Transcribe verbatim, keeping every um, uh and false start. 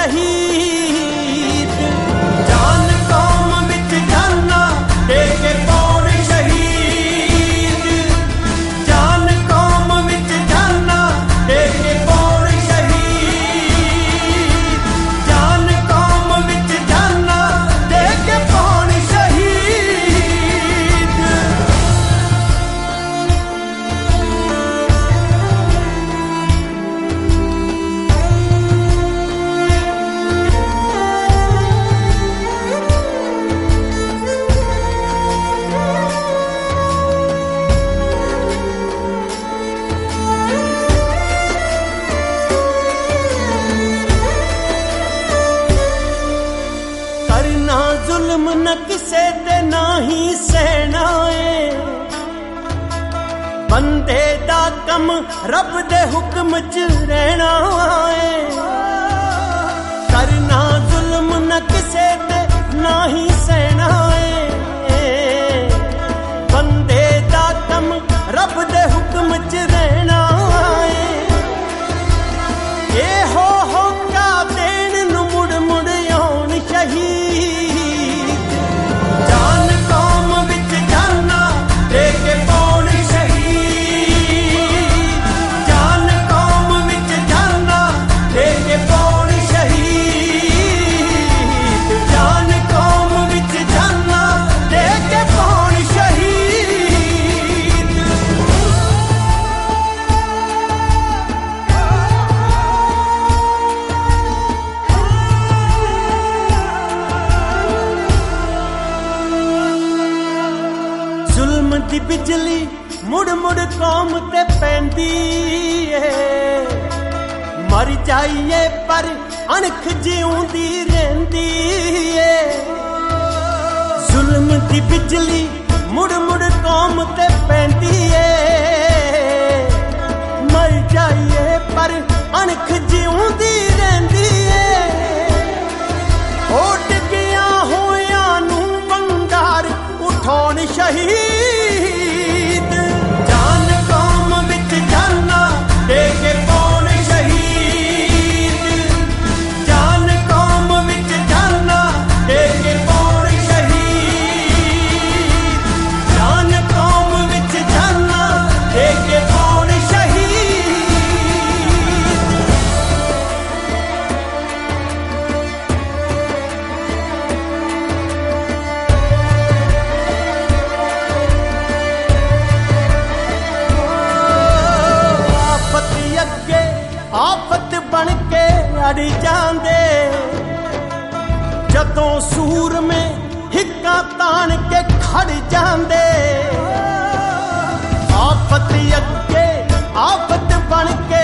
शहीद। जान कौम विच जाना दे के पाउण शहीद, जान कौम विच जाना दे के पाउण शहीद, जान कौम विच जाना दे के पाउण शहीद। करना जुल्म न किसे ते ना ही सहना है, बंदे दा कम रब दे हुक्म च रहना है। करना जुल्म न किसे ते ना ही सहना है, बंदे दा कम रब दे हुक्म च रहना है। ये हो होका देन नु मुड़ मुड़ आउण शहीद। जान कौम विच जाना दे के पाउण शहीद, जान कौम विच जाना दे के पाउण शहीद, जान कौम विच जाना दे के पाउण शहीद। जुल्म दी बिजली मुड़ मुड़ कौम ते पैंदी है, मर जाइए पर अणख जिउंदी रहिंदी है। जुल्म दी बिजली मुड़ मुड़ कौम ते पैंदी है, मर जाइए पर अणख जिउंदी रहिंदी है। उठ गया होया नू वंगार उठाउण शहीद। जान कौम विच जाना दे के पाउण शहीद, जान कौम विच जाना दे के पाउण शहीद, जान कौम विच जाना दे के पाउण शहीद। आफत अगे आफत बन के अड़ जांदे, जदों सूर में हिक्का तान के खड़ जांदे। आफत अगे आफत बन के